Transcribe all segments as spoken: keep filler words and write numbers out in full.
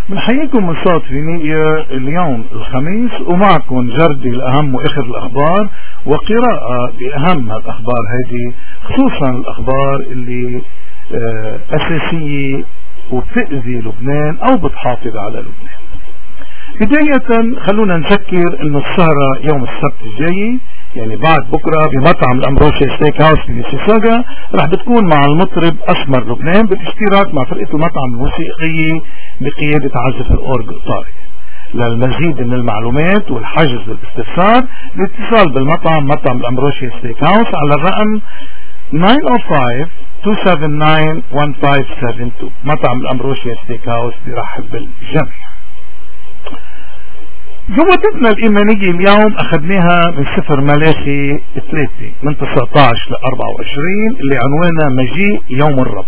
بنحييكم من صوت فينيقيا اليوم الخميس، ومعكم جردي الأهم وآخر الأخبار وقراءة بأهم الأخبار هذه، خصوصا الأخبار اللي آه أساسية وبتأذي لبنان أو بتحافظ على لبنان. بداية خلونا نذكر إنه السهرة يوم السبت الجاي، يعني بعد بكرة، بمطعم الأمبروسيا ستيك هاوس في ميسيساغا، رح بتكون مع المطرب أسمر لبنان بالاشتراك مع فرقة المطعم الموسيقية بقيادة عازف الأورج طارق. للمزيد من المعلومات والحجز والاستفسار الاتصال بالمطعم مطعم الأمبروسيا ستيك هاوس على الرقم تسعة صفر خمسة اثنين سبعة تسعة واحد خمسة سبعة اثنين. مطعم الأمبروسيا ستيك هاوس بيرحب بالجميع. جملتنا الإيمانية اليوم أخذناها من سفر ملاخي ثلاثة من تسعة عشر ل أربعة وعشرين اللي عنوانها مجيء يوم الرب.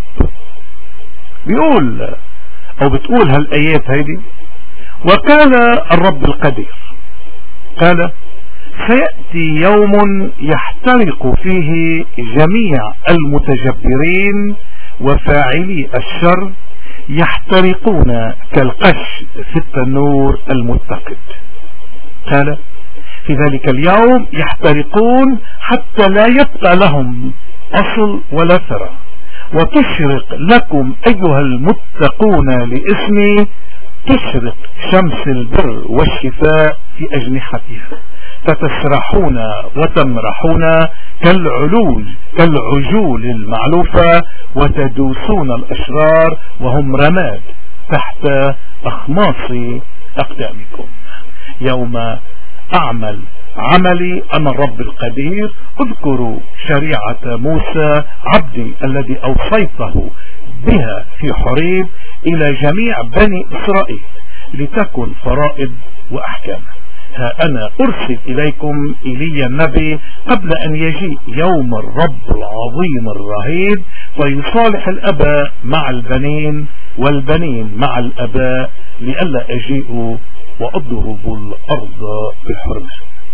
بيقول أو بتقول هالآيات هيدي: وقال الرب القدير، قال سيأتي يوم يحترق فيه جميع المتجبرين وفاعلي الشر، يحترقون كالقش في التنور المتقد. قال في ذلك اليوم يحترقون حتى لا يبقى لهم أصل ولا ثرى، وتشرق لكم أيها المتقون لاسمي، تشرق شمس البر والشفاء في أجنحتها، فتسرحون وتمرحون كالعلوج كالعجول المعلوفة، وتدوسون الأشرار وهم رماد تحت أخماص أقدامكم. يوم أعمل عملي أنا الرب القدير، اذكروا شريعة موسى عبدي الذي أوصيته بها في حريب إلى جميع بني إسرائيل، لتكن فرائض وأحكام. ها أنا أرسل إليكم إيليا النبي قبل أن يجيء يوم الرب العظيم الرهيب، ويصالح الأباء مع البنين والبنين مع الأباء، لئلا أجيء وأضرب الأرض بالحرمة.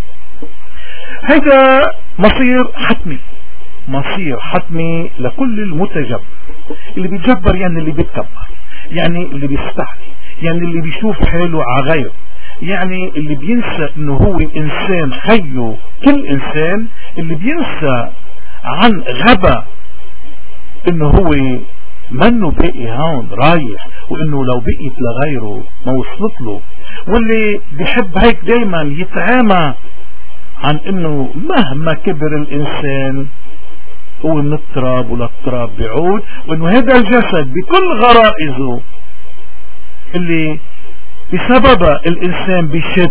هذا مصير حتمي، مصير حتمي لكل المتجبر. اللي بيتجبر يعني اللي بيتكبر، يعني اللي بيستحي، يعني اللي بيشوف حاله على غيره، يعني اللي بينسى انه هو انسان خيه كل انسان، اللي بينسى عن غبا انه هو منه باقي هون رايح، وانه لو بقيت لغيره ما وصلت له، واللي بيحب هيك دايما يتعامى عن انه مهما كبر الانسان هو من التراب ولا التراب بيعود، وانه هذا الجسد بكل غرائزه اللي بسببها الانسان بيشت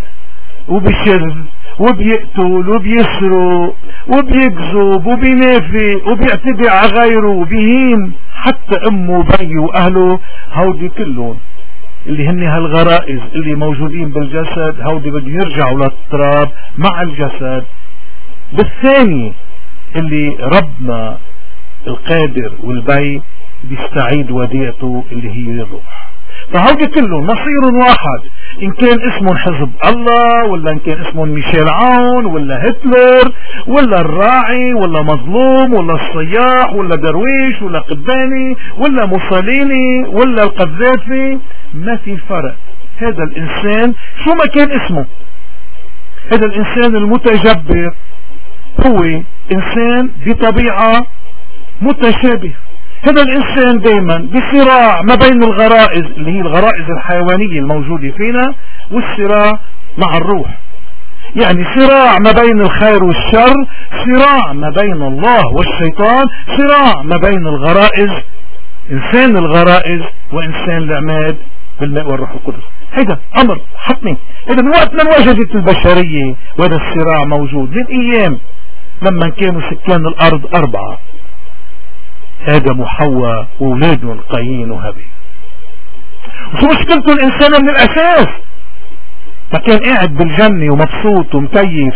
وبيشر وبيقتل وبيسرق وبيكذب وبينافق وبيعتدي على غيره وبيهين حتى امه وبيه واهله. هودي كلهم اللي هن هالغرائز اللي موجودين بالجسد، هودي بده يرجعوا للتراب مع الجسد. بالثاني اللي ربنا القادر والبي بيستعيد وديعته اللي هي الروح. فهودي كلهم مصير واحد، ان كان اسمهم حزب الله، ولا ان كان اسمهم ميشيل عون، ولا هتلر، ولا الراعي، ولا مظلوم، ولا الصياح، ولا درويش، ولا قباني، ولا موسوليني، ولا القذافي، ما في فرق. هذا الانسان شو ما كان اسمه، هذا الانسان المتجبر هو انسان بطبيعة متشابه. هذا الانسان دايما بصراع ما بين الغرائز اللي هي الغرائز الحيوانية الموجودة فينا، والصراع مع الروح، يعني صراع ما بين الخير والشر، صراع ما بين الله والشيطان، صراع ما بين الغرائز، انسان الغرائز وانسان العماد بالماء والروح القدس. هذا امر حتمي. هذا من وقت من وجدت البشرية وهذا الصراع موجود، من ايام لما كانوا سكان الارض اربعة، آدم وحواء وولادهم قايين وهابيل. وشو مشكلته الإنسان من الأساس؟ ما كان قاعد بالجنة ومبسوط ومكيف.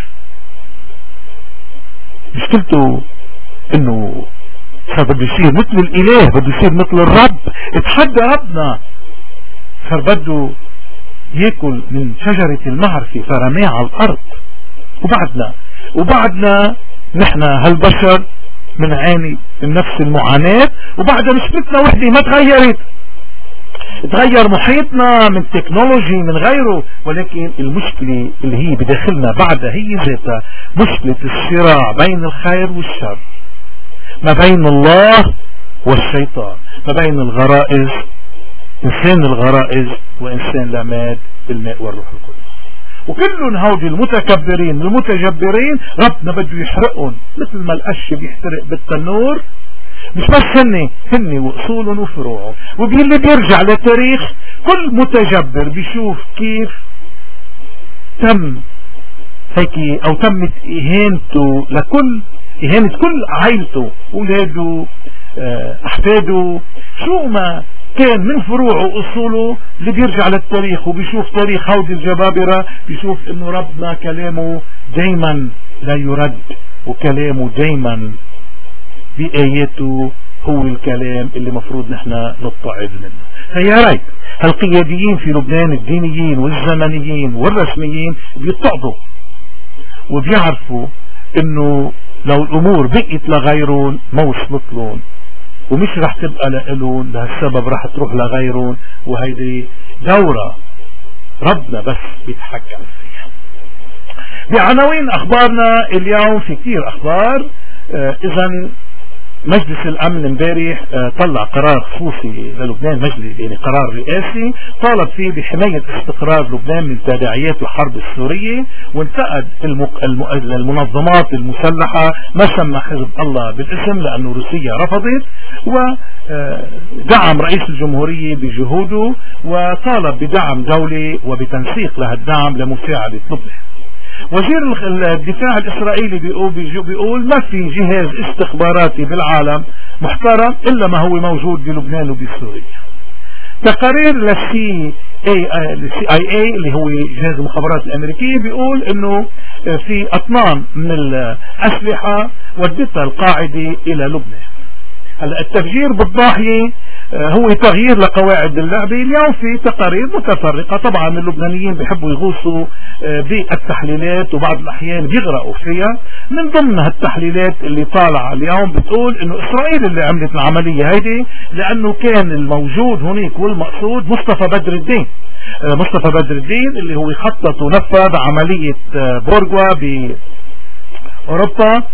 مشكلته إنه صار بده يصير مثل الإله، بده يصير مثل الرب. اتحدى ربنا، صار بده ياكل من شجرة المعرفة فرماها على الأرض. وبعدنا وبعدنا نحن هالبشر بنعاني من نفس المعاناة، وبعدها مشكلتنا وحدة ما تغيرت. تغير محيطنا من تكنولوجي من غيره، ولكن المشكلة اللي هي بداخلنا بعدها هي ذاتها مشكلة الصراع بين الخير والشر، ما بين الله والشيطان، ما بين الغرائز، إنسان الغرائز وإنسان لماد بالماء والروح القدس. وكلهم هودي المتكبرين المتجبرين ربنا بده يحرقهم مثل ما القش بيحترق بالتنور. مش بس هن هن واصولهم وفروعهم، وباللي بيرجع لتاريخ كل متجبر بيشوف كيف تم هيك او تمت اهانته لكل اهانة كل عائلته، اولاده، احفاده، شو ما كان من فروعه واصوله. اللي بيرجع للتاريخ وبيشوف تاريخ هودي الجبابرة بيشوف انه ربنا كلامه دايما لا يرد، وكلامه دايما بآياته هو الكلام اللي مفروض نحن نتعظ منه. فيا ريت هالقياديين في لبنان الدينيين والزمنيين والرسميين بيتعظوا وبيعرفوا انه لو الامور بقيت لغيرون ما وصلت لهم، ومش رح تبقى لإلون، لهالسبب رح تروح لغيرون، وهيدي دورة ربنا بس بيتحكم فيها. بعناوين اخبارنا اليوم في كثير اخبار. آه اذا مجلس الامن امبارح آه طلع قرار خصوصي للبنان، مجلس يعني قرار رئاسي طالب فيه بحماية استقرار لبنان من تداعيات الحرب السورية، وانتقد المق... الم... المنظمات المسلحة ما سمى حزب الله بالاسم لانه روسيا رفضت، ودعم رئيس الجمهورية بجهوده وطالب بدعم دولي وبتنسيق لهالدعم لمساعدة لبنان. وزير الدفاع الإسرائيلي بيقول, بيقول ما في جهاز استخباراتي بالعالم محترم إلا ما هو موجود بلبنان وبسوريا. تقارير للسي اي اي اللي هو جهاز المخابرات الأمريكي بيقول انه في أطنان من الأسلحة ودتها القاعدة إلى لبنان. هلا التفجير بالضاحية هو تغيير لقواعد اللعبة. اليوم في تقارير متفرقة، طبعا اللبنانيين بيحبوا يغوصوا بالتحليلات وبعض الأحيان بيغرقوا فيها. من ضمن هالتحليلات اللي طالعة اليوم بتقول انه إسرائيل اللي عملت العملية هيدي لأنه كان الموجود هناك والمقصود مصطفى بدر الدين. مصطفى بدر الدين اللي هو خطط ونفذ عملية بورغوا بأوروبا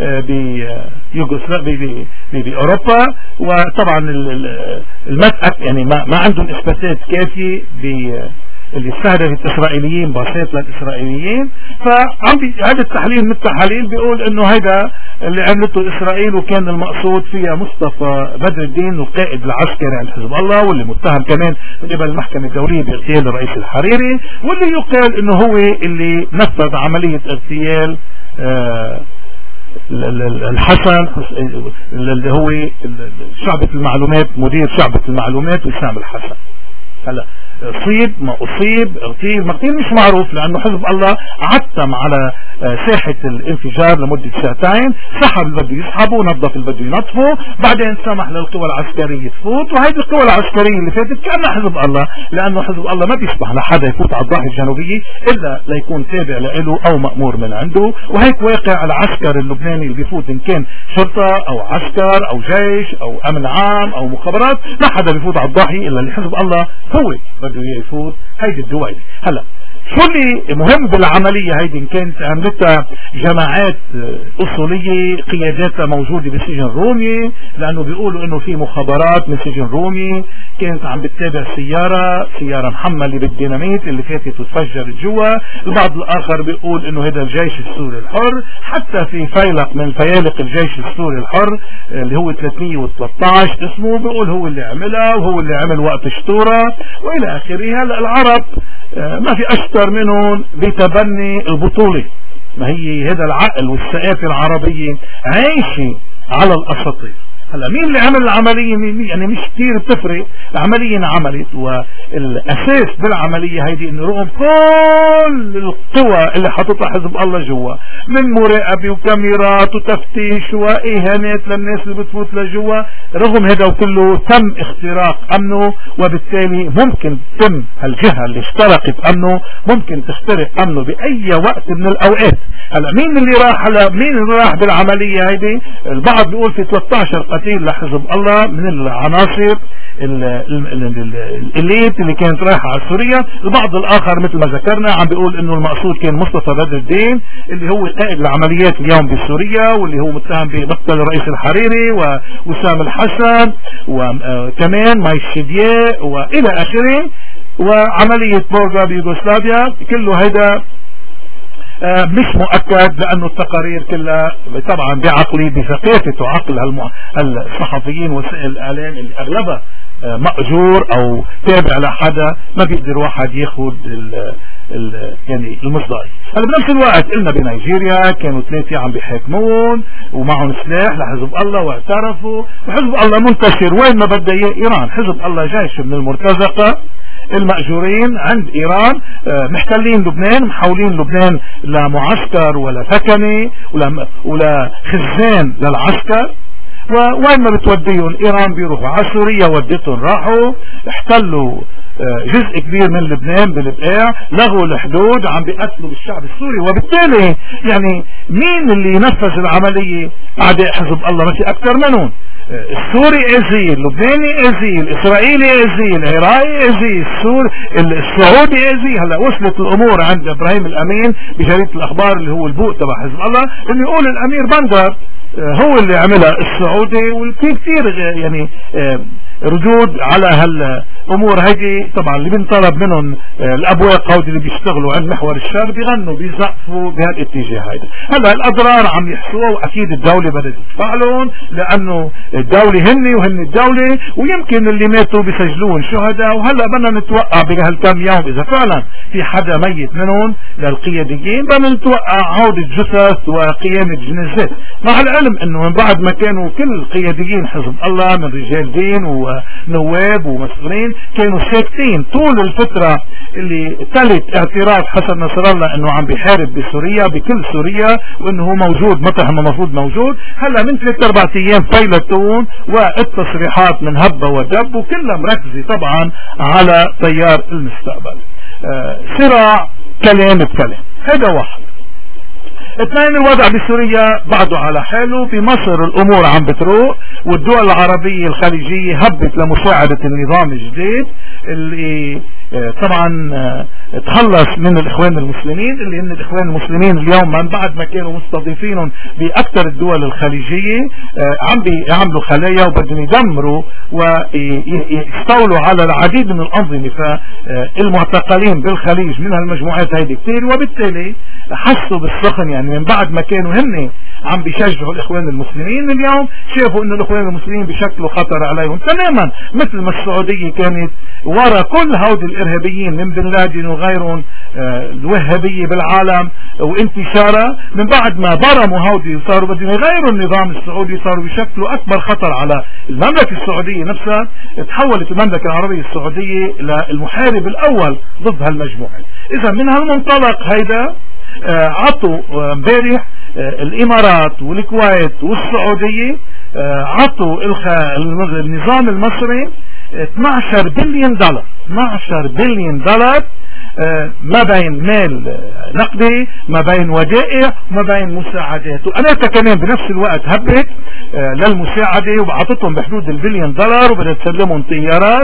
بيوغوسلافيا بأوروبا، وطبعا المسألة يعني ما, ما عندهم إثباتات كافية اللي استهدفت الإسرائيليين بسيط للإسرائيليين. فعم هذا التحليل من التحاليل بيقول انه هذا اللي عملته إسرائيل وكان المقصود فيها مصطفى بدر الدين القائد العسكري عند حزب الله، واللي متهم كمان من قبل المحكمة الدولية باغتيال الرئيس الحريري، واللي يقال انه هو اللي نفذ عملية اغتيال آه الحسن اللي هو شعبة المعلومات، مدير شعبة المعلومات وسام الحسن. هلا اصيب ما اصيب اغتيل ما اغتيل مش معروف، لانه حزب الله عتم على ساحة الانفجار لمدة ساعتين، سحب اللي بده يسحبه ونظف اللي بده ينظفه، بعدين سمح للقوى العسكرية تفوت. وهيدي القوى العسكرية اللي فاتت كأنها حزب الله، لانه حزب الله ما بيسمح لحدا يفوت على الضاحية الجنوبية الا ليكون تابع له او مأمور من عنده. وهيك واقع العسكر اللبناني اللي بيفوت ان كان شرطة او عسكر او جيش او امن عام او مخابرات، ما حدا بيفوت على الضاحية الا اللي حزب الله هو بده يفوت. هيدي الدوائر. هلا شو اللي مهم بالعملية هيدي؟ إن كانت عملتها جماعات أصولية قياداتها موجودة بسجن رومي، لأنه بيقولوا إنه في مخابرات من سجن رومي كانت عم بتتابع سيارة سيارة محملة بالديناميت اللي فاتت وتفجرت جوا. البعض الآخر بيقول إنه هذا الجيش السوري الحر، حتى في فيلق من فيالق الجيش السوري الحر اللي هو ثلاثمية وثلاثة عشر اسمه بيقول هو اللي عملها وهو اللي عمل وقت شطورة وإلى آخره. هلا العرب ما في أشطر منهم بتبني البطولة، ما هي هذا العقل والثقافة العربية عايشة على الأساطير. هلا مين اللي عمل العملية؟ مين يعني مش كتير بتفرق، العملية انعملت، والأساس بالعملية هيدي إنه رغم كل القوى اللي حطتها حزب الله جوا من مراقبة وكاميرات وتفتيش وإهانات للناس اللي بتفوت لجوا، رغم هذا وكله تم اختراق أمنه، وبالتالي ممكن تم هالجهة اللي اخترقت أمنه ممكن تخترق أمنه بأي وقت من الأوقات. هلا مين اللي راح هلا مين اللي راح بالعملية هيدي؟ البعض بيقول في ثلاثة عشر مثيل لحزب الله من العناصر الإليت اللي كانت رايحة على سوريا. البعض الآخر مثل ما ذكرنا عم بيقول إنه المقصود كان مصطفى بدر الدين اللي هو قائد العمليات اليوم بسوريا، واللي هو متهم بمقتل الرئيس الحريري ووسام الحسن وكمان ماي الشدياء وإلى آخره، وعملية بورغا بيوغوسلافيا. كله هيدا آه مش مؤكد، لأنه التقارير كلها طبعا بعقلي بثقافة وعقل الصحفيين وسائل الإعلام اللي أغلبها آه مأجور أو تابع لحدا، ما بيقدر واحد ياخد ال ال يعني المصداقية. هلا بنفس الوقت قلنا بنيجيريا كانوا ثلاثة عم بيحاكمون ومعهم سلاح لحزب الله واعترفوا، وحزب الله منتشر وين ما بده اياه ايران. حزب الله جيش من المرتزقة المأجورين عند ايران، محتلين لبنان، محولين لبنان لمعسكر ولا ثكني ولا ولا خزان للعسكر، ووين ما بتوديهم ايران بيروحوا على سوريا، وديتهم راحوا احتلوا جزء كبير من لبنان بالبقاع، لغوا الحدود، عم بيقتلوا بالشعب السوري. وبالتالي يعني مين اللي نفذ العملية؟ اعداء حزب الله، ما في اكثر منهم. السوري ازيل، اللبناني ازيل، الاسرائيلي ازيل، العراقي ازيل، السوري السعودي ازيل. هلا وصلت الامور عند ابراهيم الامين بجريدة الاخبار اللي هو البوق تبع حزب الله، انه يقول الامير بندر هو اللي عملها السعودي، وفي كثير يعني ردود على هالامور هيدي. طبعا اللي بنطلب منهم الابواق هودي اللي بيشتغلوا عند محور الشر بيغنوا بيزقفوا بهالاتجاه هيدا. هلا الاضرار عم يحصوها، واكيد الدولة بدها تدفع لهم، لانه الدولة هن وهن الدولة، ويمكن اللي ماتوا بيسجلون شهداء. وهلا بدنا نتوقع بهالكم يوم اذا فعلا في حدا ميت منهم للقياديين، بدنا نتوقع عودة جثث وقيام الجنازات، مع العلم انه من بعد ما كانوا كل قياديين حزب الله من رجال دين ونواب ومسؤولين كانوا ساكتين طول الفترة اللي تلت اعتراف حسن نصر الله انه عم بيحارب بسوريا بكل سوريا، وانه هو موجود مطرح ما المفروض موجود. هلا من ثلاث اربع ايام فيلتون، والتصريحات من هبة ودب، وكلها مركزة طبعا على تيار المستقبل. آه صراع كلام بكلام، هذا واحد. اثنين، الوضع بسوريا بعده على حاله. بمصر الامور عم بتروق، والدول العربية الخليجية هبت لمساعدة النظام الجديد اللي طبعا تخلص من الاخوان المسلمين، اللي ان الاخوان المسلمين اليوم من بعد ما كانوا مستضيفينهم باكثر الدول الخليجية عم بيعملوا خلايا وبدهم يدمروا ويستولوا على العديد من الانظمة. فالمعتقلين بالخليج من هالمجموعات هيدي كثير، وبالتالي حسوا بالسخن. يعني من بعد ما كانوا هن عم بيشجعوا الاخوان المسلمين، اليوم شافوا انه الاخوان المسلمين بشكلوا خطر عليهم تماما، مثل ما السعودية كانت ورا كل هود الارهابيين من بن لادن وغيرهم آه الوهابية بالعالم وانتشارها. من بعد ما برموا هودي وصاروا بدهم يغيروا النظام السعودي، صاروا بيشكلوا اكبر خطر على المملكة السعودية نفسها. تحولت المملكة العربية السعودية للمحارب الاول ضد هالمجموعة. اذا من هالمنطلق هيدا آه عطوا امبارح آه الامارات والكويت والسعودية آه عطوا النظام المصري اثني عشر بليون دولار اثني عشر بليون دولار آه ما بين مال نقدي، ما بين ودائع، ما بين مساعدات. وامريكا كمان بنفس الوقت هبت آه للمساعدة وبعطتهم بحدود البليون دولار، وبدها تسلمهم طيارات،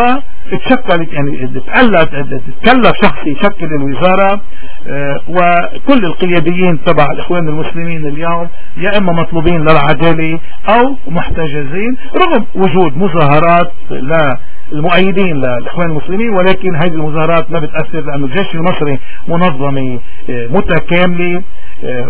وتشكلت يعني تقلت تكلف شخص يشكل الوزارة. آه وكل القياديين تبع الاخوان المسلمين اليوم يا اما مطلوبين للعدالة او محتجزين، رغم وجود مظاهرات للمؤيدين للاخوان المسلمين. ولكن هذه المظاهرات ما بتأثر، لانه الجيش المصري منظمة آه متكاملة آه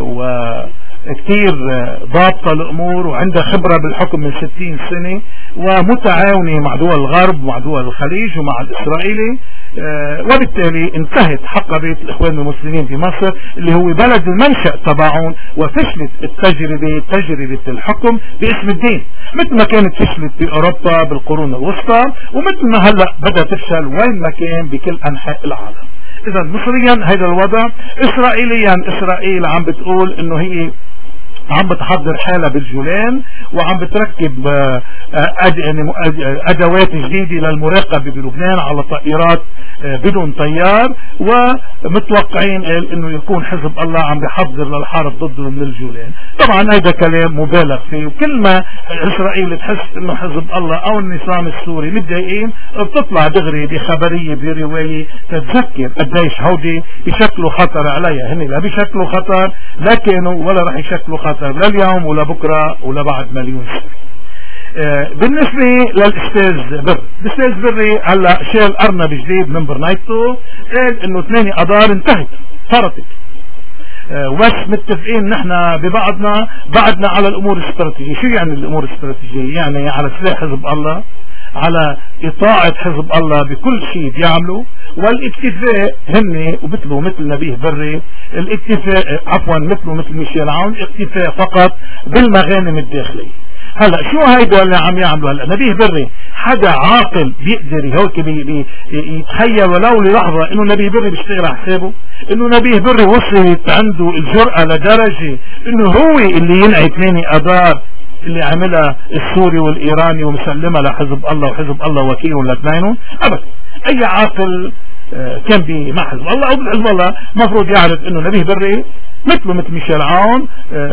وكتير آه ضابطة الامور، وعندها خبرة بالحكم من ستين سنة، ومتعاونة مع دول الغرب ومع دول الخليج ومع الاسرائيلي. آه وبالتالي انتهت حقبة الاخوان المسلمين في مصر اللي هو بلد المنشأ تبعهم، وفشلت التجربة تجربة الحكم باسم الدين، مثل ما كانت فشلت في اوروبا بالقرون الوسطى، ومثل ما هلأ بدأ تفشل وين ما كان بكل انحاء العالم. اذا مصريا هذا الوضع. اسرائيليا اسرائيل عم بتقول انه هي عم بتحضر حالة بالجولان، وعم بتركب ادوات جديدة للمراقبة بلبنان على طائرات بدون طيار، ومتوقعين انه يكون حزب الله عم بيحضر للحرب ضده من الجولان. طبعا هذا كلام مبالغ فيه، وكل ما اسرائيل تحس انه حزب الله او النظام السوري متضايقين بتطلع دغري بخبريه بروايه تتذكر قديش هودي بشكلوا خطر عليها. هن لا بشكلوا خطر لا كانوا ولا رح يشكلوا خطر لا اليوم ولا بكره ولا بعد مليون سنه. آه بالنسبة للأستاذ بري، الأستاذ بري هلا شال أرنب جديد من برنايته، قال إنه اثنين أدار انتهت فرطت، آه وبس متفقين نحن ببعضنا بعدنا على الأمور الاستراتيجية. شو يعني الأمور الاستراتيجية؟ يعني على سلاح حزب الله، على إطاعة حزب الله بكل شيء بيعملوا، والاكتفاء هن ومثله مثل نبيه بري الاكتفاء عفوا مثله مثل ميشيل عون اكتفاء فقط بالمغانم الداخلية. هلا شو هيدا اللي عم يعملوا هلا؟ نبيه بري حدا عاقل بيقدر هيك بي بي يتخيل ولو للحظه انه نبيه بري بيشتغل على حسابه؟ انه نبيه بري وصلت عنده الجرأة لدرجه انه هو اللي ينعي اثنين اذار اللي عملها السوري والايراني ومسلمها لحزب الله وحزب الله وكيل لاثنينهم؟ ابدا. اي عاقل كان مع حزب الله او حزب الله مفروض يعرف انه نبيه بري مثله مثل ميشيل عون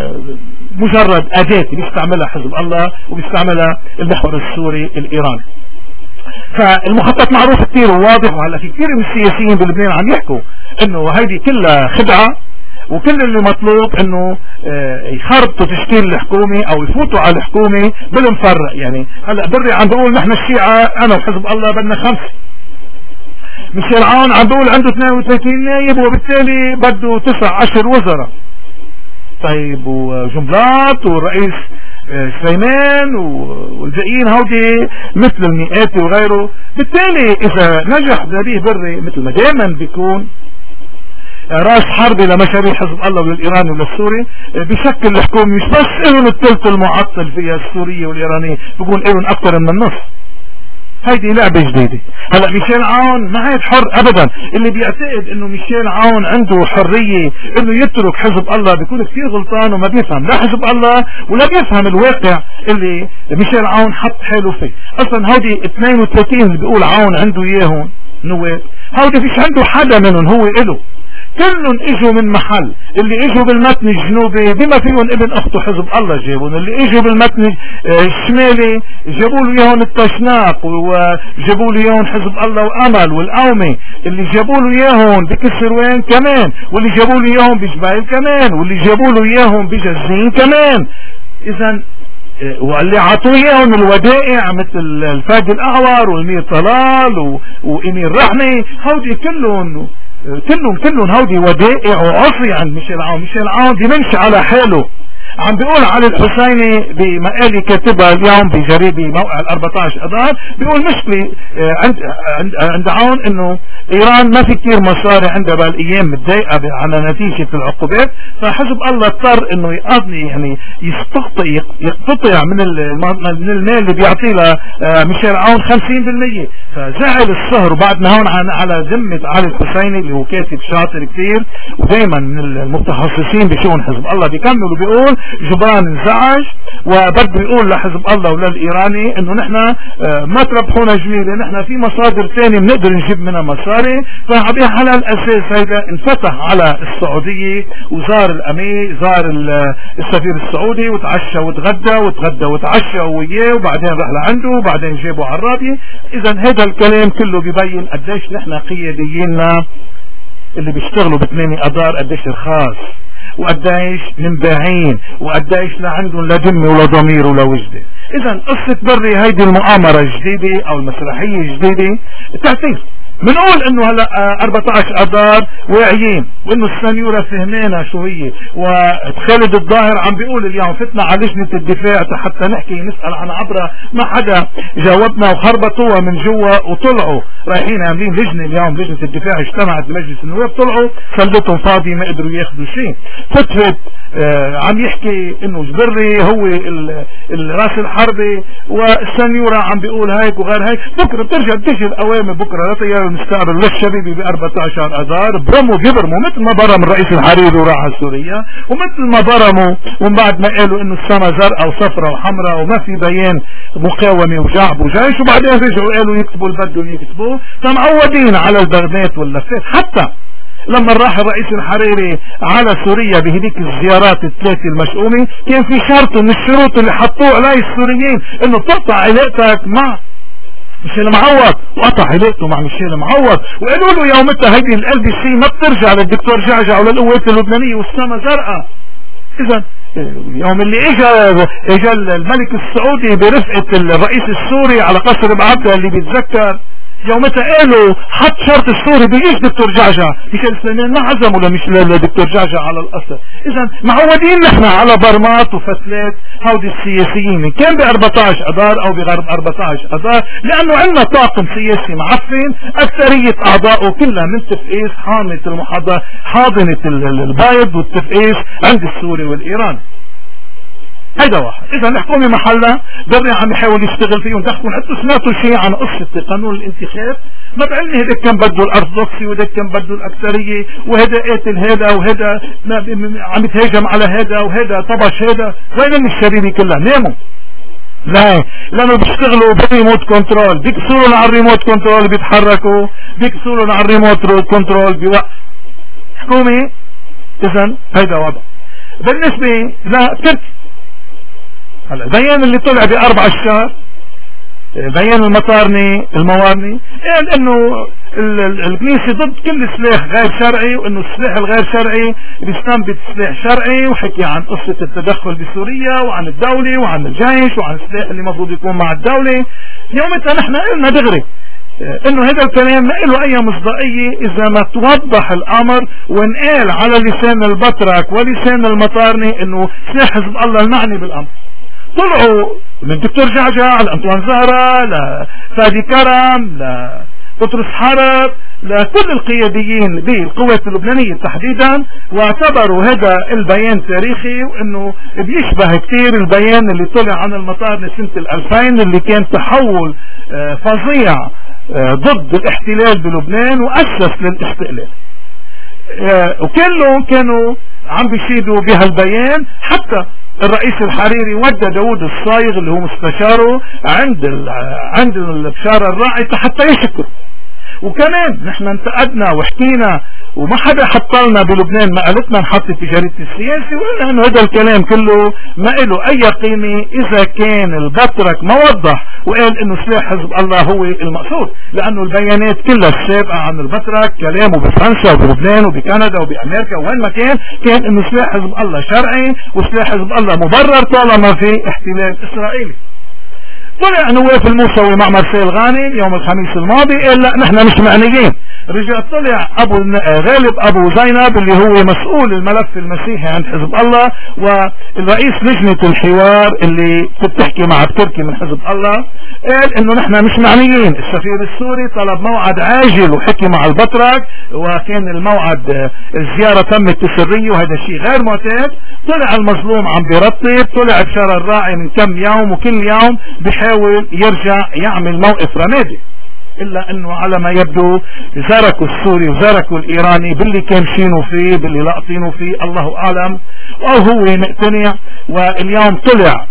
مجرد أداة بيستعملها حزب الله وبيستعملها المحور السوري الإيراني. فالمخطط معروف كثير وواضح، وهلا في كثير من السياسيين بلبنان عم يحكوا انه هيدي كلها خدعة، وكل اللي مطلوب انه يخربطوا تشكيل الحكومة او يفوتوا على الحكومة بالمفرق. يعني هلا بري عم بقول نحن الشيعة انا وحزب الله بدنا خمسة، ميشيل عون عم بقول عنده اثنين وثلاثين نايب وبالتالي بده تسع عشر وزراء. طيب وجنبلاط والرئيس سليمان والباقيين هودي مثل المئات وغيره. بالتالي اذا نجح نبيه بري مثل ما دائما بيكون راس حربي لمشاريع حزب الله وللإيراني وللسوري، بشكل الحكومة مش بس إلهم الثلث المعطل فيها السورية والإيرانية، بيكون إلهم أكثر من النصف. هيدي لعبة جديدة. هلا ميشيل عون ما عاد حر ابدا. اللي بيعتقد انه ميشيل عون عنده حرية انه يترك حزب الله بيكون كثير غلطان وما بيفهم لا حزب الله ولا بيفهم الواقع اللي ميشيل عون حط حاله فيه. اصلا هودي اثنين وثلاثين اللي بيقول عون عنده اياهم نواب، هودي فيش عنده حدا منهم هو إله، كلهم اجوا من محل. اللي اجوا بالمتن الجنوبي بما فيهم ابن اخته حزب الله جابون، اللي اجوا بالمتن الشمالي جابوا له اياهم التشناق وجابوا له اياهم حزب الله وامل والقومي، اللي جابوا له اياهم بكسروان كمان، واللي جابوا له اياهم بجبايل كمان، واللي جابوا له اياهم بجزين كمان. اذا واللي عطوا اياهم الودائع مثل الفادي الاعور والمير طلال وامير رحمي، هودي كلهم كلهم كلهم هودي ودائع وعصي عند ميشيل عون. ميشيل عون بمنش على حاله. عم بيقول علي الحسيني بمقالي كاتبها اليوم بجريدة موقع الأربعة عشر أذار، بيقول مشكلة عند عند عون انه ايران ما في كتير مصاري عندها بالايام متضايقة على نتيجة العقوبات، فحزب الله اضطر انه يقضي يعني يستقطع يقتطع من من المال اللي بيعطيه لميشيل عون خمسين بالمية. فزعل الصهر. وبعدنا هون على ذمة علي الحسيني اللي هو كاتب شاطر كتير ودايما من المتخصصين بشؤون حزب الله، بيكمل وبيقول جبران انزعج وبده يقول لحزب الله وللإيراني انه نحن ما تربحونا جميلة، نحن في مصادر ثانية بنقدر نجيب منها مصاري. فعلى الاساس هيدا انفتح على السعودية وزار الامير زار السفير السعودي وتعشى وتغدى وتغدى وتعشى وياه، وبعدين راح لعنده وبعدين جابوا عرابي. اذا هذا الكلام كله بيبين قديش نحن قيادييننا اللي بيشتغلوا باثنين اذار قديش رخاص وقديش منباعين وقديش لا عندهم لا دم ولا ضمير ولا وجدة. اذا قصة بري هيدي المؤامرة الجديدة او المسرحية الجديدة تعتير. بنقول انه هلا أربعة عشر اذار واعيين وانه السنيورة فهمانا شو هي. وخالد الظاهر عم بيقول اليوم فتنا على لجنة الدفاع حتى نحكي نسأل عن عبرة، ما حدا جاوبنا وخربطوها من جوا وطلعوا رايحين عاملين لجنة اليوم. لجنة الدفاع اجتمعت بمجلس النواب، طلعوا سلتهم فاضي ما قدروا ياخذوا شيء. فتفت آه عم يحكي انه جبري هو الراس الحربي والسنيورة عم بيقول هيك وغير هيك. بكره بترجع بتجي الاوامر بكره لطيار المستقبل للشبيبي ب أربعة عشر اذار، برموا بيبرموا مثل ما برم الرئيس الحريري وراح على سوريا، ومثل ما برموا ومن بعد ما قالوا انه السما زرقاء وصفراء وحمراء وما في بيان مقاومه وشعب وجيش، وبعدين رجعوا قالوا يكتبوا اللي بدهم يكتبوه. فمعودين على البرنات واللفات. حتى لما راح الرئيس الحريري على سوريا بهديك الزيارات الثلاثة المشؤومة، كان في شرط من الشروط اللي حطوه عليه السوريين انه تقطع علاقتك مع ميشيل معوض، وقطع علاقته مع ميشيل معوض، وقالوا له يومتها هيدي ال بي سي ما بترجع للدكتور جعجع وللقوات اللبنانية والسما زرقاء. اذا يوم اللي اجى اجى الملك السعودي برفقة الرئيس السوري على قصر بعبدة اللي بيتذكر، يومتها قالوا حط شرط السوري بيجيش دكتور جعجع، ميشيل سليمان ما عزموا لمش لدكتور جعجع على القصر. اذا معودين نحن على برمات وفتلات هودي السياسيين، كان ب أربعة عشر اذار او بغرب أربعة عشر اذار، لانه عندنا طاقم سياسي معفن اكثرية اعضائه كلها من تفقيس حاملة المحاضرة حاضنة البيض والتفقيس عند السوري والايراني. هيدا واحد. اذا الحكومة محلها دري عم يحاول يشتغل فيهم. تحكون انتوا سمعتوا شيء عن قصة قانون الانتخاب؟ ما بعلمي هيدا كان بده الارثوذكسي وهيدا كان بده الاكثرية وهيدا قاتل هيدا وهيدا عم يتهاجم على هيدا وهيدا طبش هيدا. وين الشريري كلها ناموا؟ لا، لانه بيشتغلوا بالريموت كنترول، بيكسروا على الريموت كنترول بيتحركوا، بيكسروا على الريموت كنترول بيوقف. حكومة. اذا هيدا وضع. بالنسبة لتركيا هلا البيان اللي طلع بأربع الشهر، بيان المطارني الموارني، قال انه الكنيسة ضد كل سلاح غير شرعي، وانه السلاح الغير شرعي بيستنبط سلاح شرعي، وحكي عن قصة التدخل بسوريا وعن الدولة وعن الجيش وعن السلاح اللي المفروض يكون مع الدولة. يومتها نحن قلنا دغري انه هذا الكلام ما له اي مصداقية اذا ما توضح الامر وانقال على لسان البطرك ولسان المطارني انه سلاح حزب الله المعني بالامر. طلعوا من الدكتور جعجع لأنطوان زهرة لفادي كرم لبطرس حرب لكل القياديين بالقوات اللبنانية تحديدا، واعتبروا هذا البيان تاريخي وانه بيشبه كتير البيان اللي طلع عن المطار سنة الألفين اللي كان تحول فظيع ضد الاحتلال بلبنان وأسس للاستقلال. وكلهم كانوا عم بيشيدوا بهالبيان. حتى الرئيس الحريري ودى داود الصايغ اللي هو مستشاره عند عند البشارة الراعي حتى يشكر. وكمان نحن انتقدنا وحكينا وما حدا حطلنا بلبنان مقالتنا نحط في جريدة السياسي، وقلنا انه هذا الكلام كله ما له اي قيمة اذا كان البطرك ما وضح وقال انه سلاح حزب الله هو المقصود، لانه البيانات كلها السابقة عن البطرك كلامه بفرنسا وبلبنان وبكندا وبامريكا وين ما كان كان انه سلاح حزب الله شرعي وسلاح حزب الله مبرر طالما في احتلال اسرائيلي. طلع نواف الموسوي مع مرسيل غانم يوم الخميس الماضي قال لا نحن مش معنيين. رجع طلع ابو غالب ابو زينب اللي هو مسؤول الملف المسيحي عند حزب الله والرئيس لجنة الحوار اللي بتحكي مع تركي من حزب الله، قال انه نحن مش معنيين. السفير السوري طلب موعد عاجل وحكي مع البطرك، وكان الموعد الزيارة تمت سرية وهذا شيء غير معتاد. طلع المظلوم عم بيرتب، طلع بشار الراعي من كم يوم وكل يوم بيحاول يرجع يعمل موقف رمادي، إلا أنه على ما يبدو زركوا السوري وزركوا الإيراني باللي كان شينوا فيه باللي لاقطينوا فيه الله أعلم، أو هو مقتنع. واليوم طلع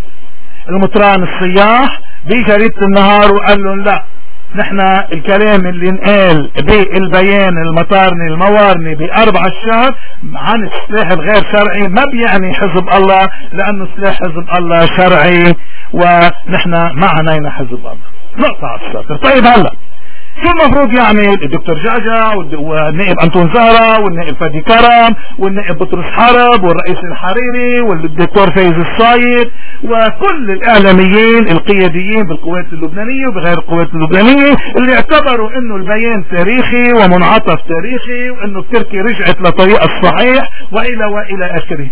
المطران الصياح بجريدة النهار وقال لهم لا نحن الكلام اللي انقال بالبيان المطارني الموارني بأربع الشهر عن السلاح الغير شرعي ما بيعني حزب الله، لأنه سلاح حزب الله شرعي ونحن ما عنينا حزب الله. نقطة على السطر. طيب هلا شو المفروض يعمل الدكتور جعجع والنائب أنطون زهرة والنائب فادي كرم والنائب بطرس حرب والرئيس الحريري والدكتور فايز الصايد وكل الإعلاميين القياديين بالقوات اللبنانية وبغير القوات اللبنانية اللي اعتبروا انه البيان تاريخي ومنعطف تاريخي وانه تركي رجعت لطريق الصحيح والى والى اخره؟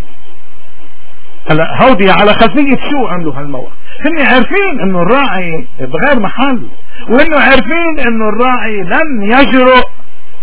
هلا هودي على خلفية شو عملوا هالموقف؟ هن عارفين انه الراعي بغير محل، وانه عارفين انه الراعي لن يجرؤ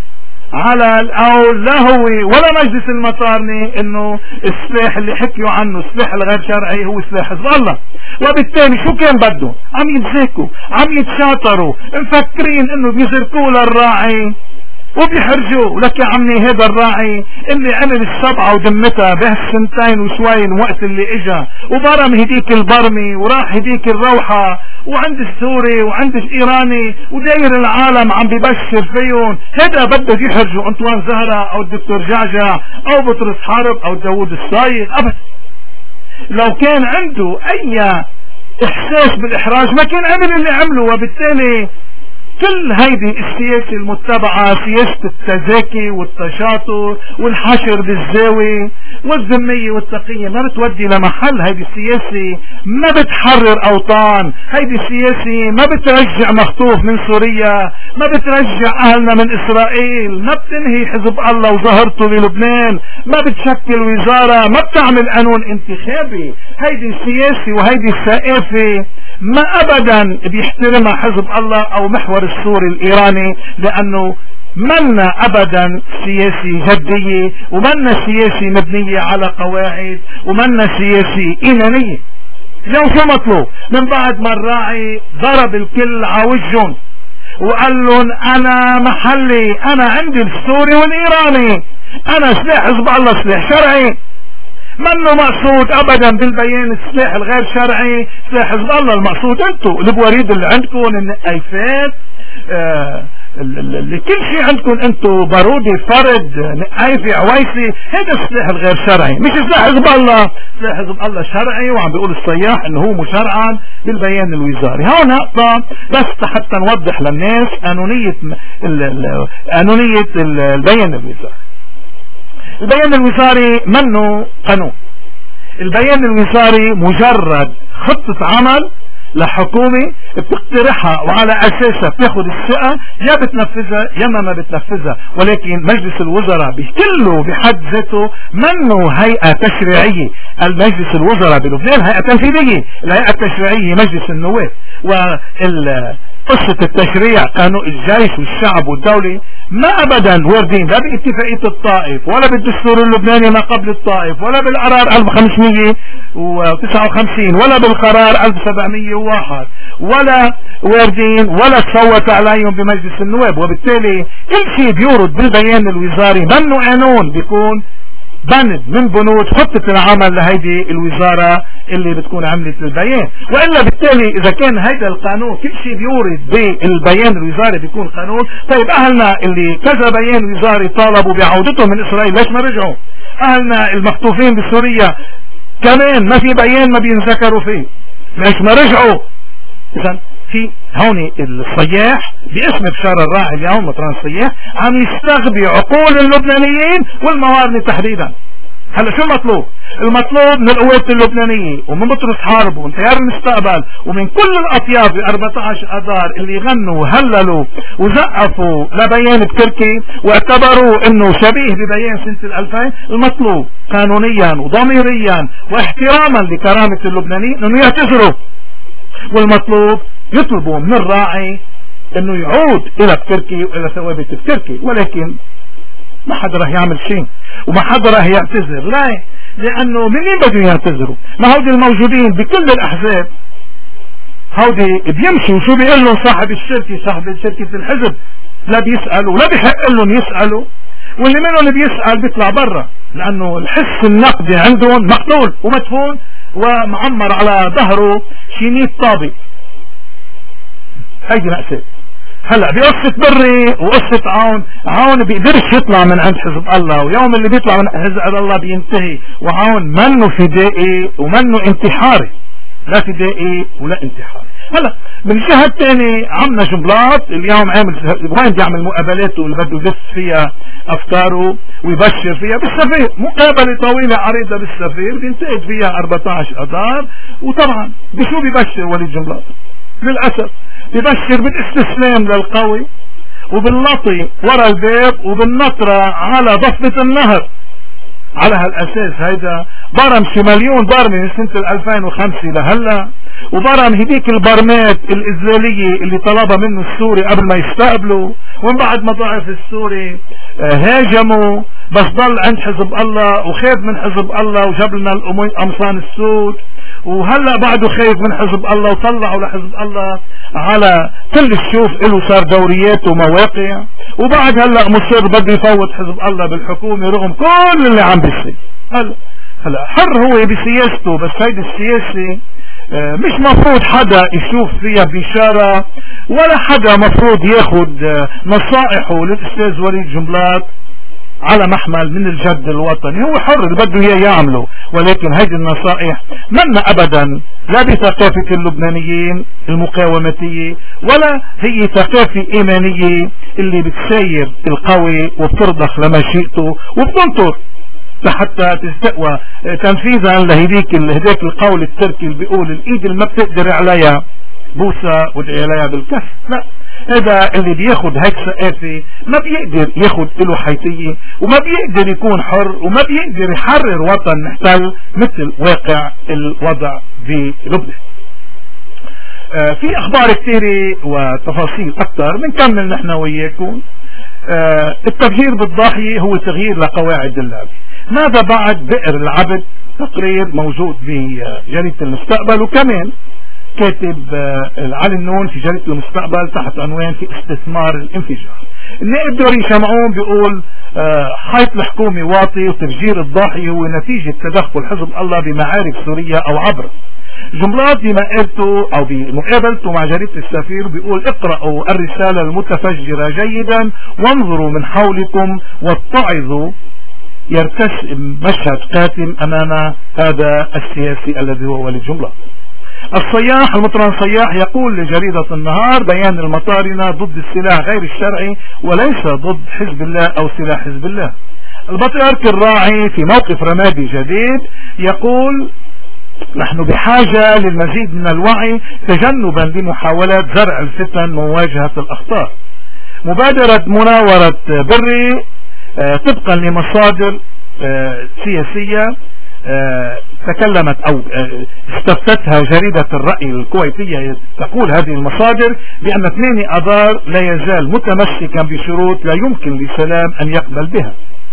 على القول لا هو ولا مجلس المطارني انه السلاح اللي حكيوا عنه السلاح الغير شرعي هو سلاح حزب الله. وبالتالي شو كان بدهم؟ عم يتزاكوا، عم يتشاطروا، مفكرين انه بيزركوا للراعي وبيحرجوا. ولك يا عمي هذا الراعي اللي عمل السبعة ودمتها بهالسنتين وشوي الوقت اللي اجا وبرم هديك البرمي وراح هديك الروحة وعند السوري وعند الايراني وداير العالم عم ببشر فيهم، هذا بده يحرجوا انطوان زهرة او الدكتور جعجع او بطرس حرب او داوود الصايغ ابدا. لو كان عنده اي احساس بالاحراج ما كان عمل اللي عمله. وبالتالي كل هيدي السياسة المتبعة سياسة التزاكي والتشاطر والحشر بالزاوية والذمية والتقية ما بتودي لمحل. هيدي السياسة ما بتحرر اوطان، هيدي السياسة ما بترجع مخطوف من سوريا، ما بترجع اهلنا من اسرائيل، ما بتنهي حزب الله وظهرته بلبنان، ما بتشكل وزارة، ما بتعمل قانون انتخابي. هيدي السياسة وهيدي الثقافة ما ابدا بيحترمها حزب الله او محور السوري الايراني، لانه منا ابدا سياسي جدية ومنا سياسي مبنية على قواعد ومنا سياسي ايمانية. اليوم شو مطلوب؟ من بعد ما الراعي ضرب الكل عوجهم وقال لهم انا محلي، انا عندي السوري والايراني، انا سلاح حزب الله سلاح شرعي، منه مقصود ابدا بالبيان السلاح الغير شرعي سلاح حزب الله. المقصود انتو البواريد اللي عندكم، النقايفات، آه اللي كل شيء عندكم انتو، بارودي، فرد، نقايفي، عويسي، هذا السلاح الغير شرعي مش سلاح حزب الله. سلاح حزب الله شرعي، وعم بيقول الصياح انه هو مشرعا بالبيان الوزاري. هون نقطة بس حتى نوضح للناس قانونية قانونية البيان الوزاري. البيان الوزاري منه قانون. البيان الوزاري مجرد خطة عمل لحكومة بتقترحها وعلى اساسها بتاخد الثقة، يا بتنفذها يا ما بتنفذها. ولكن مجلس الوزراء بكله بحد ذاته منه هيئة تشريعية. المجلس الوزراء بلبنان هيئة تنفيذية، الهيئة التشريعية مجلس النواب. وال قصة التشريع قانون الجيش والشعب والدولة ما ابدا واردين لا باتفاقية الطائف ولا بالدستور اللبناني ما قبل الطائف ولا بالقرار ألف وخمسمية وتسعة وخمسين ولا بالقرار ألف وسبعمية وواحد ولا واردين ولا تصوت عليهم بمجلس النواب. وبالتالي كل شيء بيورد بالبيان الوزاري منه قانون، بيكون بند من بنود خطة العمل لهيدي الوزارة اللي بتكون عملت البيان. وإلا بالتالي إذا كان هيدا القانون كل شيء بيورد بالبيان الوزاري بيكون قانون، طيب أهلنا اللي كذا بيان وزاري طالبوا بعودتهم من إسرائيل ليش ما رجعوا؟ أهلنا المخطوفين بسوريا كمان ما في بيان ما بينذكروا فيه ليش ما رجعوا؟ إذا في هون الصياح باسم بشار الراعي اليوم مطران الصياح عم يستغبي عقول اللبنانيين والموارنة تحديدا. هلا شو المطلوب؟ المطلوب من القوات اللبنانية ومن بطرس حرب ومن تيار المستقبل ومن كل الاطياف ب أربعة عشر اذار اللي غنوا وهللوا وزقفوا لبيان بتركي واعتبروا انه شبيه ببيان سنة الألفين، المطلوب قانونيا وضميريا واحتراما لكرامة اللبنانيين انه يعتذروا، والمطلوب يطلبوا من الراعي انه يعود الى بتركي والى ثوابت بتركي. ولكن ما حدا راح يعمل شيء وما حدا راح يعتذر. لا، لانه منين بدهم يعتذروا؟ ما هودي الموجودين بكل الاحزاب هودي بيمشوا شو بيقول لهم صاحب الشركة صاحب شركة الحزب لا بيسألوا ولا بيحق لهم يسألوا، واللي منهم بيسأل بيطلع برا لانه الحس النقدي عندهم مقتول ومدفون ومعمر على ظهره شينيت طابق. هيدي مأساة. هلا بقصة بري وقصة عون، عون بيقدرش يطلع من عند حزب الله، ويوم اللي بيطلع من حزب الله بينتهي، وعون منه فدائي ومنه انتحاري، لا فدائي ولا انتحاري. هلا من الجهة الثانية عمنا جنبلاط اليوم عامل وين بيعمل مقابلاته اللي بده يلف فيها افكاره ويبشر فيها بالسفير، مقابلة طويلة عريضة بالسفير بينتقد فيها أربعة عشر اذار. وطبعا بشو بيبشر وليد جنبلاط؟ للأسف ببشر بالاستسلام للقوي وباللطي ورا الباب وبالنطرة على ضفة النهر. على هالاساس هيدا برم شي مليون برمة من سنة الالفين وخمسة لهلا، وبرم هديك البرمات الإسرائيلية اللي طلبها منه السوري قبل ما يستقبلوا، ومن بعد ما ضعف السوري هاجموا، بس ضل عند حزب الله وخاف من حزب الله وجاب لنا القمصان السود، وهلا بعده خايف من حزب الله وطلعوا لحزب الله على كل الشوف له صار دوريات ومواقع، وبعد هلا مصر بده يفوت حزب الله بالحكومة رغم كل اللي عم بيصير. هلا هلا حر هو بسياسته، بس هيدي السياسة مش مفروض حدا يشوف فيها بشارة، ولا حدا مفروض ياخد نصائحه للأستاذ وليد جنبلاط على محمل من الجد الوطني. هو حر اللي بده اياه يعمله، ولكن هيدي النصائح منا ابدا لا بثقافة اللبنانيين المقاومتية، ولا هي ثقافة ايمانية اللي بتساير القوي وبترضخ لمشيئته وبتنطر لحتى تستقوى تنفيذا لهديك هداك القول التركي اللي بيقول الايد اللي ما بتقدر عليها بوسة وادعي عليها بالكف. لا، هذا اللي بياخد هيك ثقافة ما بيقدر ياخد له حيثية، وما بيقدر يكون حر، وما بيقدر يحرر وطن محتل مثل واقع الوضع بلبنان. آه في اخبار كثيرة وتفاصيل اكثر بنكمل نحن وياكم. آه التغيير بالضاحية هو تغيير لقواعد اللعبة. ماذا بعد بئر العبد؟ تقرير موجود بجريدة المستقبل، وكمان كاتب علي النون في جريدة المستقبل تحت عنوان في استثمار الانفجار. النائب دوري شمعون بيقول حيط الحكومة واطي وتفجير الضاحية هو نتيجة تدخل حزب الله بمعارك سوريا او عبر. جنبلاط بمقابلته او بمقابلته مع جريدة السفير بيقول اقرأوا الرسالة المتفجرة جيدا وانظروا من حولكم واتعظوا، يرتسم مشهد قاتم امام هذا السياسي الذي هو وليد جنبلاط. الصياح المطران صياح يقول لجريدة النهار بيان المطارنة ضد السلاح غير الشرعي وليس ضد حزب الله او سلاح حزب الله. البطريرك الراعي في موقف رمادي جديد يقول نحن بحاجة للمزيد من الوعي تجنبا لمحاولات زرع الفتن ومواجهة الاخطار. مبادرة مناورة بري آه طبقا لمصادر آه سياسية آه تكلمت او آه استفتتها جريدة الرأي الكويتية، تقول هذه المصادر بأن ثمانية أذار لا يزال متمسكا بشروط لا يمكن لسلام أن يقبل بها.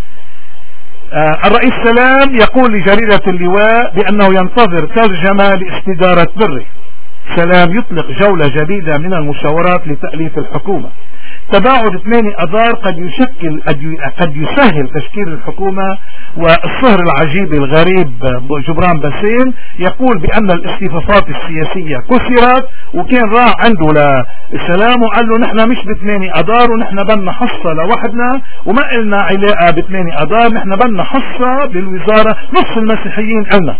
آه الرئيس سلام يقول لجريدة اللواء بأنه ينتظر ترجمة لاستدارة بري. سلام يطلق جولة جديدة من المشاورات لتأليف الحكومة. تباعد ثمانية أذار قد يشكل قد يسهل تشكيل الحكومة. والصهر العجيب الغريب جبران باسيل يقول بأن الاصطفافات السياسية كسرت، وكان راح عنده للسلام وقال له نحن مش بثمانية أذار ونحن بدنا حصة لوحدنا وما قلنا علاقة بثمانية أذار، نحن بدنا حصة بالوزارة، نصف المسيحيين قلنا.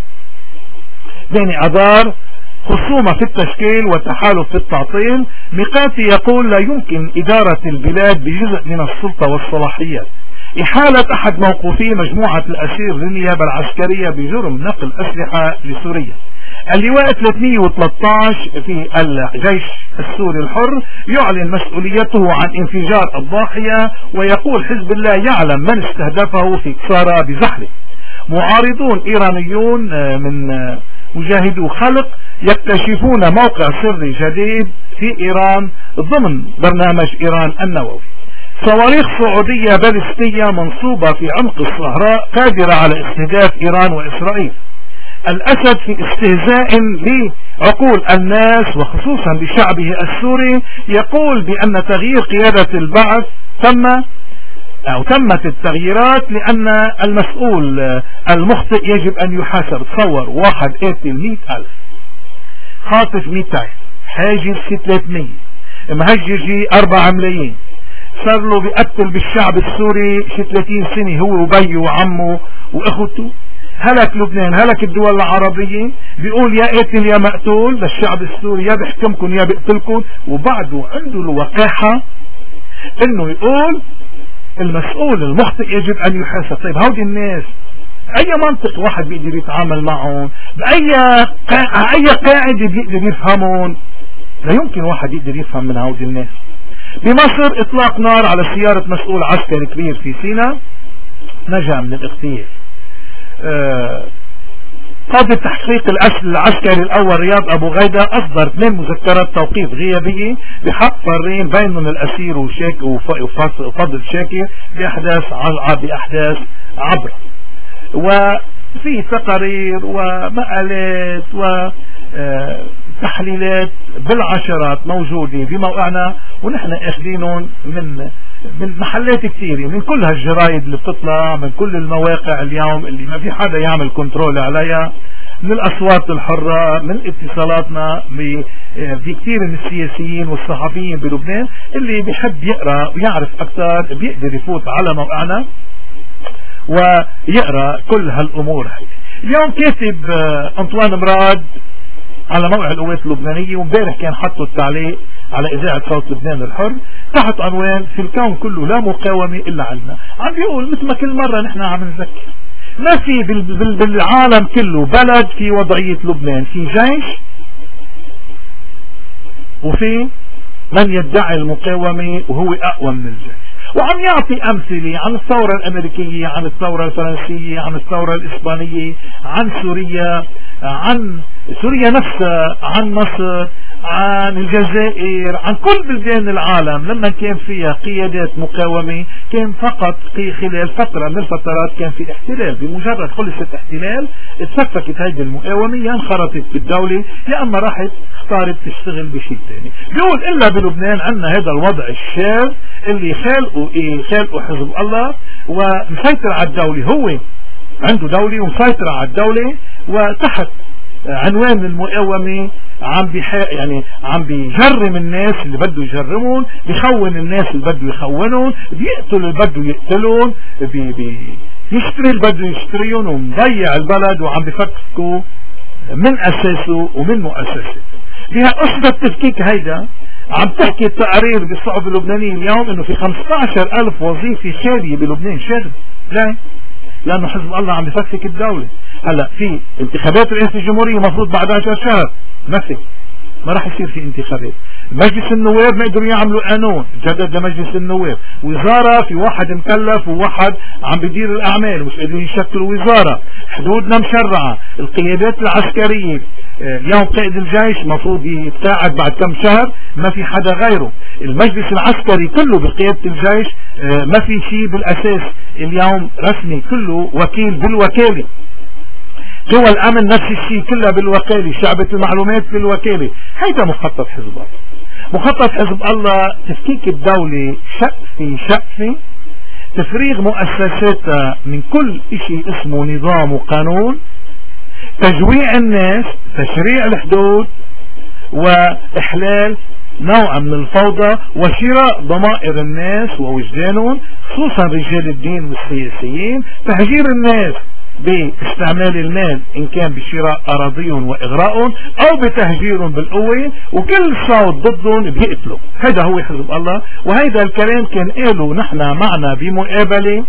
ثمانية أذار خصومة في التشكيل وتحالف في التعطيل. ميقاتي يقول لا يمكن إدارة البلاد بجزء من السلطة والصلاحيات. إحالة أحد موقوفي مجموعة الأسير للنيابة العسكرية بجرم نقل أسلحة لسوريا. اللواء ثلاثمئة وثلاثة عشر في الجيش السوري الحر يعلن مسؤوليته عن انفجار الضاحية ويقول حزب الله يعلم من استهدفه في كسارة بزحله. معارضون إيرانيون من مجاهدو خلق يكتشفون موقع سري جديد في إيران ضمن برنامج إيران النووي. صواريخ سعودية باليستية منصوبة في عمق الصحراء قادرة على استهداف إيران وإسرائيل. الأسد في استهزاء بعقول الناس وخصوصا بشعبه السوري يقول بأن تغيير قيادة البعث تم أو تمت التغييرات لأن المسؤول المخطئ يجب أن يحاسب. تصور واحد قاتل مئة ألف، خاطف مئتين، حاجز في ثلاثمية، مهججي أربعة ملايين، صار له بيقتل بالشعب السوري شي ثلاثين سنة هو وبيه وعمه وأخوته. هلك لبنان، هلك الدول العربية، بيقول يا قاتل يا مقتول للشعب السوري، يا بيحكمكم يا بيقتلكم، وبعده عنده الوقاحة انه يقول المسؤول المخطئ يجب ان يحاسب. طيب هودي الناس اي منطق واحد بيقدر يتعامل معهم؟ باي اي قاعدة بيقدر يفهمون؟ لا يمكن واحد يقدر يفهم من هودي الناس. بمصر اطلاق نار على سيارة مسؤول عسكري كبير في سيناء، نجا من الاغتيال. قاضي التحقيق العسكري الأول رياض أبو غيدة أصدر اثنين مذكرات توقيف غيابية بحق فرين بينهم الأسير وشاك وفضل شاكر بأحداث بأحداث عبر، وفي تقارير ومقالات وتحليلات بالعشرات موجودة بموقعنا، ونحن اخذينهم من من محلات كثيرة، من كل هالجرايد اللي بتطلع، من كل المواقع اليوم اللي ما في حدا يعمل كنترول عليها، من الأصوات الحرة، من اتصالاتنا بكثير من السياسيين والصحفيين بلبنان. اللي بيحب يقرأ ويعرف أكثر بيقدر يفوت على موقعنا ويقرأ كل هالأمور هاي. اليوم كاتب أنطوان مراد على موقع القوات اللبنانية، ومبارح كان حطوا التعليق على إذاعة صوت لبنان الحر تحت عنوان في الكون كله لا مقاومة إلا عنا. عم بيقول مثل ما كل مرة نحن عم نذكر، ما في بالعالم كله بلد في وضعية لبنان، في جيش وفي من يدعي المقاومة وهو أقوى من الجيش، وعم يعطي أمثلة عن الثورة الأمريكية، عن الثورة الفرنسية، عن الثورة الإسبانية، عن سوريا، عن سوريا نفسها، عن مصر، عن الجزائر، عن كل بلدان العالم لما كان فيها قيادات مقاومة كان فقط خلال فترة من الفترات كان في احتلال. بمجرد خلصت احتلال اتفككت هيدي المقاومة، يا انخرطت بالدولة يا اما راحت اختارت تشتغل بشيء ثاني. بيقول الا بلبنان عندنا هذا الوضع الشاذ اللي خالقه ايه خالقه حزب الله ومسيطر على الدولة، هو عنده دولة ومسيطر على الدولة، وتحت عنوان المقاومة عم بيحق يعني عم بيجرم الناس اللي بده يجرمون، بيخون الناس اللي بده يخونون، بيقتل اللي بده يقتلون، بي بي يشتري اللي بده يشتريون، ومضيع البلد وعم بفككوا من اساسه ومن مؤسسته. بها قصة التفكيك هيدا عم تحكي التقارير بالصحف اللبنانية اليوم انه في خمسة عشر ألف وظيفة خالية بلبنان. شغل ليه؟ لانه حزب الله عم بفكك الدولة. هلا في انتخابات رئاسة الجمهورية مفروض بعد عشر شهر، ما في ما راح يصير في انتخابات. مجلس النواب ما قدروا يعملوا قانون جدد لمجلس النواب، وزارة في واحد مكلف وواحد عم بيدير الاعمال ومش قادرين يشكلوا وزارة، حدودنا مشرعة، القيادات العسكرية اليوم قائد الجيش مفروض يتقاعد بعد كم شهر ما في حدا غيره، المجلس العسكري كله بقيادة الجيش ما في شيء بالاساس اليوم رسمي، كله وكيل بالوكالة، قوى الامن نفس الشيء كلها بالوكالة، شعبة المعلومات بالوكالة. هيدا مخطط حزب الله. مخطط حزب الله تفكيك الدولة شقفة شقفة، تفريغ مؤسساتها من كل اشي اسمه نظام وقانون، تجويع الناس، تشريع الحدود، واحلال نوع من الفوضى وشراء ضمائر الناس ووجدانهم خصوصا رجال الدين والسياسيين، تهجير الناس باستعمال المال ان كان بشراء اراضيهم واغراءهم او بتهجيرهم بالقوة، وكل صوت ضدهم بيقتلوا. هذا هو حزب الله، وهذا الكلام كان قاله نحن معنا بمقابلة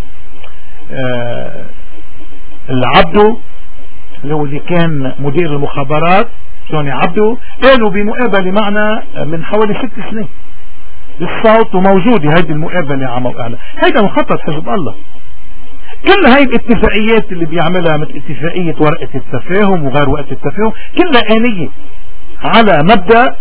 آه العبدو اللي هو اللي كان مدير المخابرات جوني عبدو، قالوا بمقابلة معنا من حوالي ست سنين بالصوت، وموجودة هذه المقابلة على موقعنا. هذا مخطط حزب الله. كل هاي الاتفاقيات اللي بيعملها مثل اتفاقية ورقة التفاهم وغير ورقة التفاهم كلها آنية على مبدأ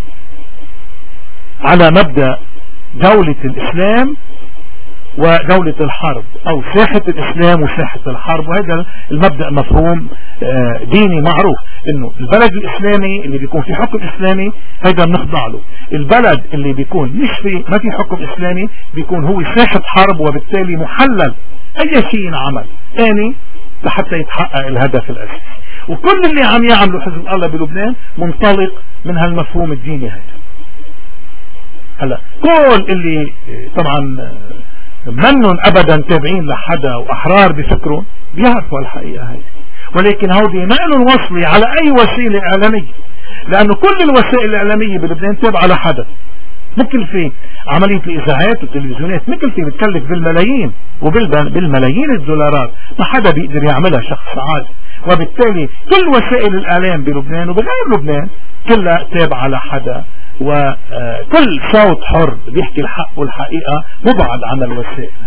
على مبدأ دولة الإسلام ودولة الحرب، او ساحة الاسلام وساحة الحرب. وهذا المبدأ مفهوم ديني معروف، انه البلد الاسلامي اللي بيكون في حكم اسلامي هذا بنخضع له، البلد اللي بيكون مش في ما في حكم اسلامي بيكون هو ساحة حرب، وبالتالي محلل اي شيء عمل ثاني لحتى يتحقق الهدف الاساسي. وكل اللي عم يعمله حزب الله بلبنان منطلق من هالمفهوم الديني هذا. هلا كل اللي طبعا منهم ابدا تابعين لحدا واحرار بفكرهم بيعرفوا الحقيقة هاي، ولكن هودي ما لهم وصلي على اي وسيلة اعلامية، لانه كل الوسائل الاعلامية بلبنان تابعة لحدا، مكلفة عملية الاذاعات والتلفزيونات مكلفة بتكلف بالملايين وبالملايين الدولارات، ما حدا بيقدر يعملها شخص عادي. وبالتالي كل وسائل الاعلام بلبنان وبغير لبنان كلها تابعة لحدا، وكل صوت حر بيحكي الحق والحقيقة مبعد عن الوسائل.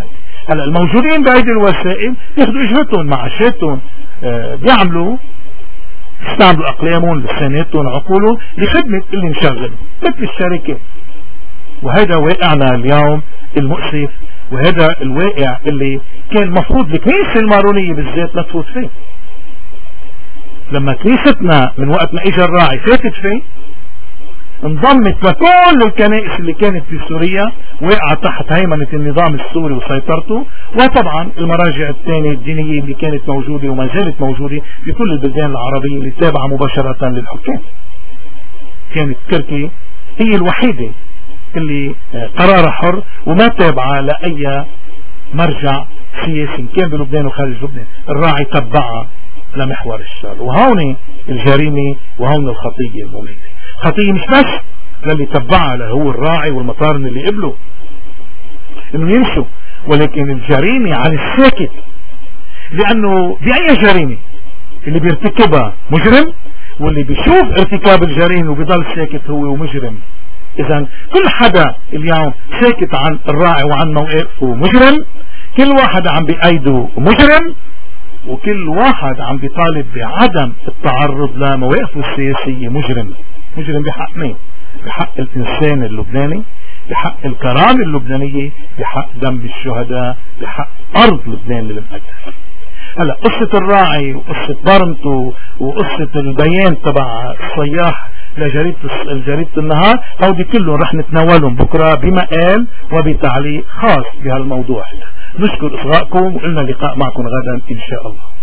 هلا الموجودين بهيدي الوسائل ياخذوا اجرتهم معاشاتهم، آه بيعملوا يستعملوا اقلامهم لساناتهم عقولهم لخدمة اللي مشغل مثل الشركات. وهذا واقعنا اليوم المؤسف، وهذا الواقع اللي كان مفروض الكنيسة المارونية بالذات لا تفوت فيه. لما كنيستنا من وقت ما اجى الراعي فاتت فيه، انضمت لكل الكنائس اللي كانت في سوريا وقعت تحت هيمنة النظام السوري وسيطرته، وطبعا المراجع الثانية الدينية اللي كانت موجودة وما زالت موجودة في كل البلدان العربية اللي تابعة مباشرة للحكام. كانت تركيا هي الوحيدة اللي قرارها حر وما تابعة لأي مرجع سياسي كان بلبنان وخارج لبنان، الراعي تبعها لمحور الشر. وهون الجريمة وهون الخطية المميتة. خطية مش بس للي تبعها اللي هو الراعي والمطارن اللي قبلوا انه يمشوا، ولكن الجريمة على الساكت، لانه بأي جريمة اللي بيرتكبها مجرم، واللي بيشوف ارتكاب الجريمة وبيضل ساكت هو مجرم. اذا كل حدا اليوم ساكت عن الراعي وعن موقفه مجرم، كل واحد عم بأيده مجرم، وكل واحد عم بيطالب بعدم التعرض لمواقفه السياسية مجرم. مجرم بحق مين؟ بحق الإنسان اللبناني، بحق الكرامة اللبنانية، بحق دم الشهداء، بحق أرض لبنان المقدس. هلا قصة الراعي وقصة برمته وقصة البيان تبع الصياح لجريدة جريدة النهار، هودي كلهم رح نتناولهم بكرة بمقال وبتعليق خاص بهالموضوع. نشكر إصغائكم وقلنا لقاء معكم غدا إن شاء الله.